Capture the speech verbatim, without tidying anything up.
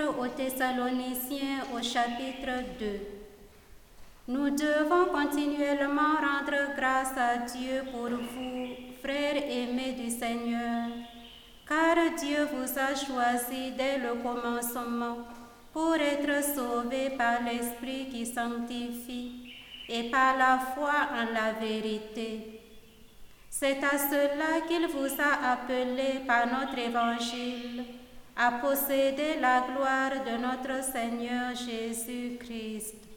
aux Thessaloniciens au chapitre deux. Nous devons continuellement rendre grâce à Dieu pour vous, frères aimés du Seigneur, car Dieu vous a choisi dès le commencement pour être sauvés par l'Esprit qui sanctifie et par la foi en la vérité. C'est à cela qu'il vous a appelés par notre évangile à posséder la gloire de notre Seigneur Jésus-Christ.